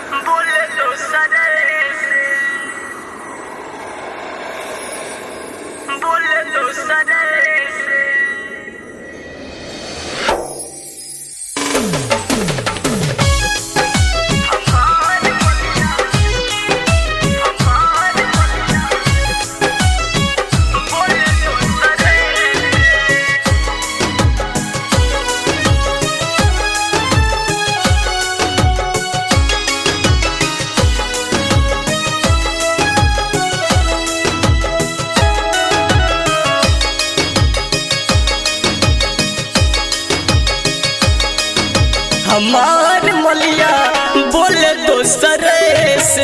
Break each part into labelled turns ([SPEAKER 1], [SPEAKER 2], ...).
[SPEAKER 1] बोले तो सरे से, बोले तो सरे से।
[SPEAKER 2] हमार मलिया बोले दोसरे से,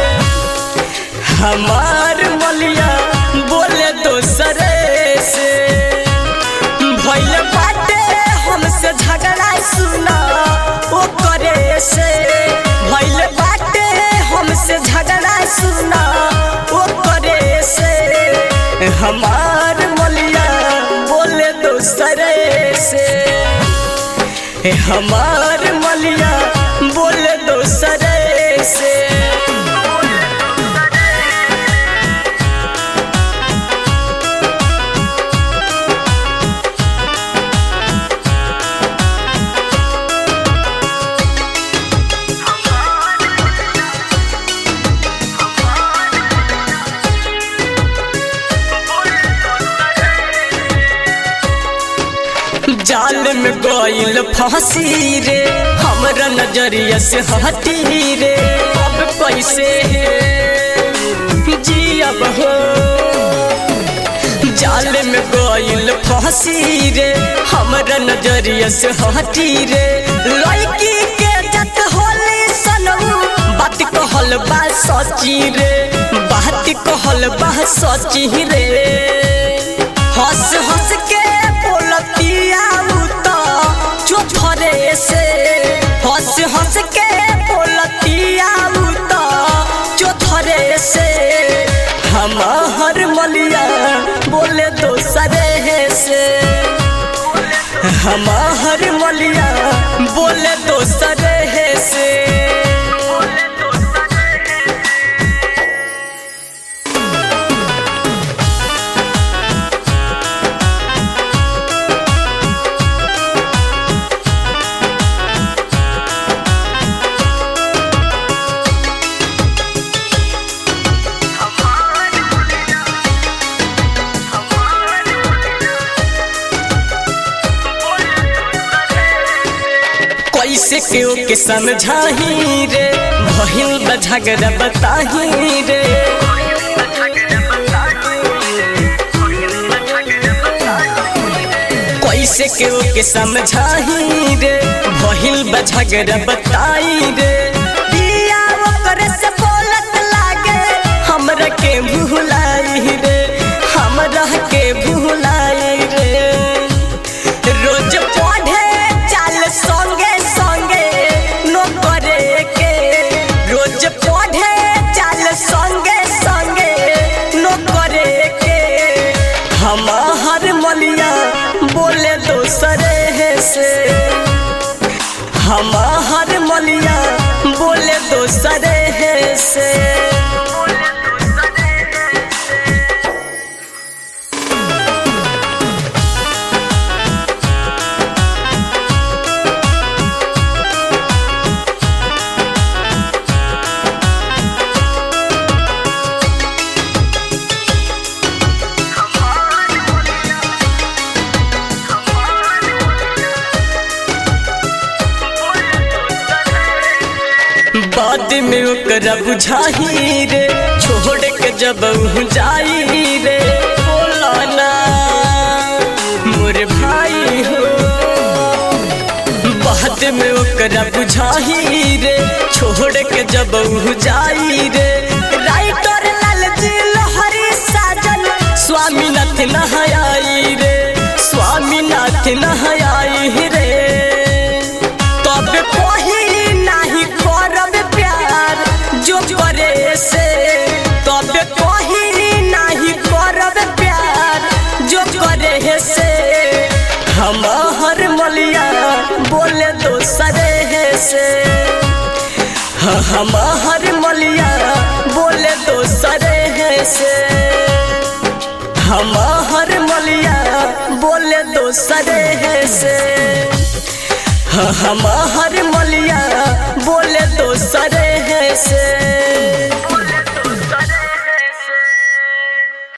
[SPEAKER 2] हमार मलिया बोले दोसरे से। भइल बाटे हमसे झगड़ा सुना ओ करे से, भइल बाटे हमसे झगड़ा सुना ओ करे से। हमार मलिया बोले दोसरे से, हमार मलिया बोले दोसरे से। जाल में गइल फांसी रे, हमरा नजरिया से हटी रे। अब कैसे जियब हो, जाल में गइल फांसी रे, हमरा नजरिया से हटी रे। लड़की के जत होली सनऊ, बात कहल बा सची रे, बात कहल बा सची रे। हंस हंस के बोलतिया चोथरे से, हंस हंस के बोलतिया चोथरे से। हमार मलिया बोले दोसरे से, हमार मलिया बोले दोसरे से। कैसे केओ के समझाही रे, भइल बा झगड़ा बताही रे। कैसे केओ के समझाही रे, भइल बा झगड़ा बताई रे। दिया ओकरे से बोलत लागे, हमरा के भुलाई रे, हमरा के भुलाई रे। रोज पढ़े चाल संगे संगे नो करे के, रोज पढ़े चाल संगे संगे नो करे के। हमार मलिया बोले दोसरे से, हमार मलिया बोले दोसरे से। बाद में ओकरा बुझाही रे, छोड़ के जब जाई रे। बोला ना मोर भाई हो, बाद में ओकरा बुझाही रे, छोड़ के जब जाई रे। राइटर लालजी लोहरी साजन, स्वामीनाथ नहाई रे, स्वामीनाथ नहाई रे। तब कोई नहीं करब प्यार जो करे से, तब कोई नहीं करब प्यार जो करे से। हमार मलिया बोले दोसरे से, हमार मलिया बोले दोसरे से, हमार मलिया बोले दोसरे से, हमार मलिया बोले दोसरे से।